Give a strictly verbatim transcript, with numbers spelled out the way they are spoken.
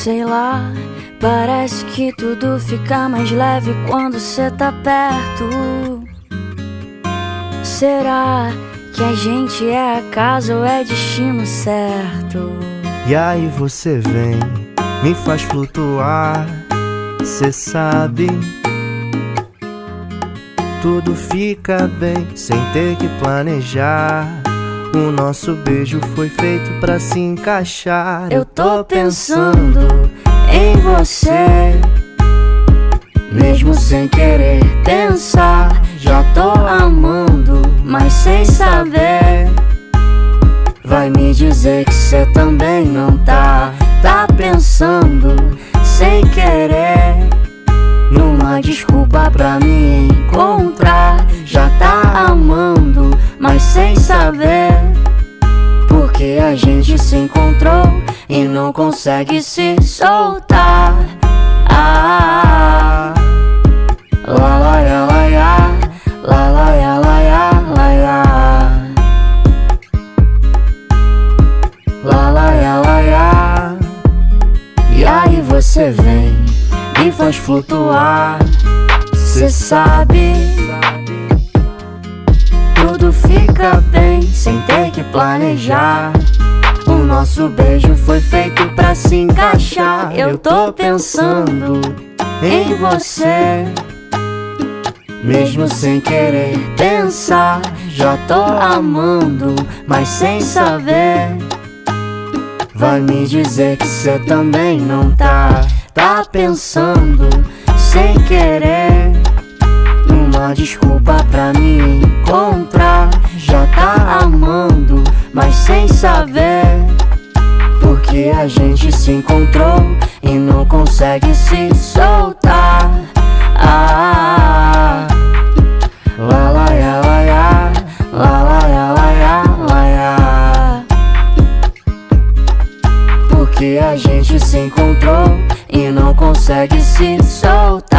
Sei lá, parece que tudo fica mais leve quando cê tá perto. Será que a gente é acaso ou é destino certo? E aí você vem, me faz flutuar. Cê sabe, tudo fica bem sem ter que planejar. O nosso beijo foi feito pra se encaixar. Eu tô pensando em você, mesmo sem querer pensar. Já tô amando, mas sem saber. Vai me dizer que cê também não tá. Tá pensando sem querer numa desculpa pra me encontrar. Já tá amando, mas sem saber. Porque a gente se encontrou e não consegue se soltar. Ah, lá lá ya lá ya, lá lá ya lá ya lá ya, lá lá ya lá ya. E aí você vem, me faz flutuar. Cê sabe, tudo fica bem sem ter que planejar. O nosso beijo foi feito pra se encaixar. Eu tô pensando em você, mesmo sem querer pensar. Já tô amando, mas sem saber. Vai me dizer que cê também não tá. Tá pensando sem querer numa desculpa pra me encontrar. Já tá amando, mas sem saber. Porque a gente se encontrou e não consegue se soltar. Ah, lá lá ya lá ya, lá lá ya lá ya lá ya. Porque a gente se encontrou e não consegue se soltar.